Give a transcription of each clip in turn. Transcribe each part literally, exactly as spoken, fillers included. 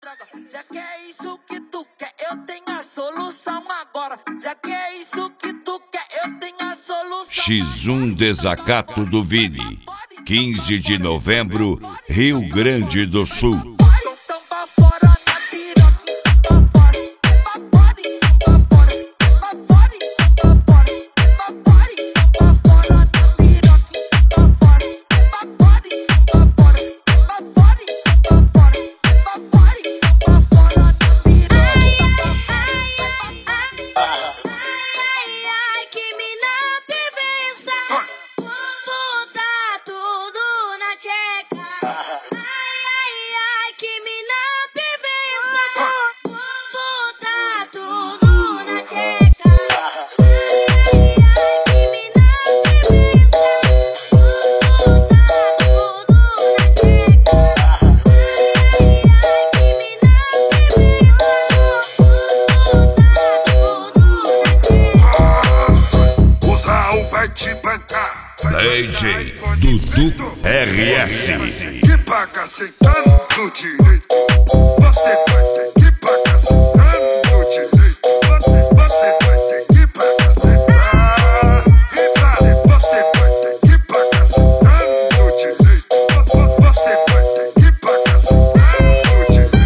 Já que é isso que tu quer, eu tenho a solução agora. Já que é isso que tu quer, eu tenho a solução. X um Desacato do Vini, quinze de novembro, Rio Grande do Sul. D J Dudu R S. Que paga aceitando direito. Você vai ter que pagar aceitando direito. Você, você vai ter que pagar aceitar. Você vai ter que pagar aceitando direito. Você vai ter que pagar aceitando direito.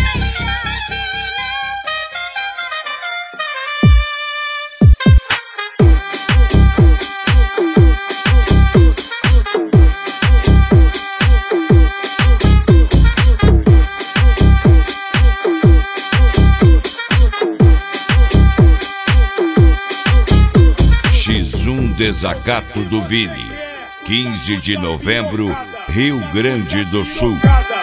X um Desacato do Vini, quinze de novembro, Rio Grande do Sul.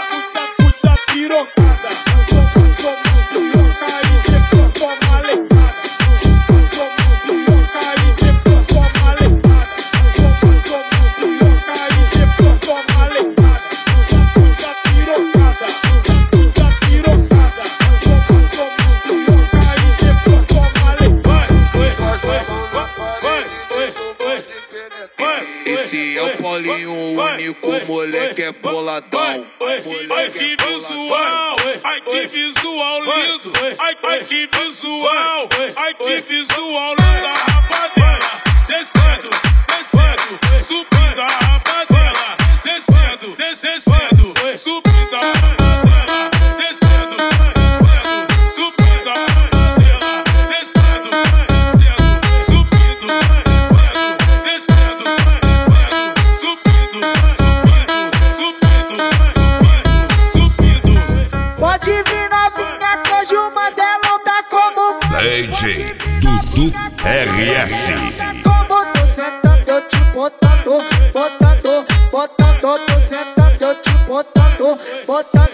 Esse é o Paulinho, o único moleque é boladão. Ai que visual, ai que visual lindo. Ai, ai que visual, ai que visual lindo. A rapa dela, descendo, descendo, subindo a rapa dela, descendo, descendo, subindo a rapa dela, descendo, descendo, subindo a rapa dela, descendo, descendo, subindo, descendo, descendo, descendo, subindo, subindo, subindo, subindo. Pode vir novinha que hoje o Mandelão tá como D J Dudu R S. Como tô sentando, eu te botando, botando, botando, tô sentando, eu te botando, botando.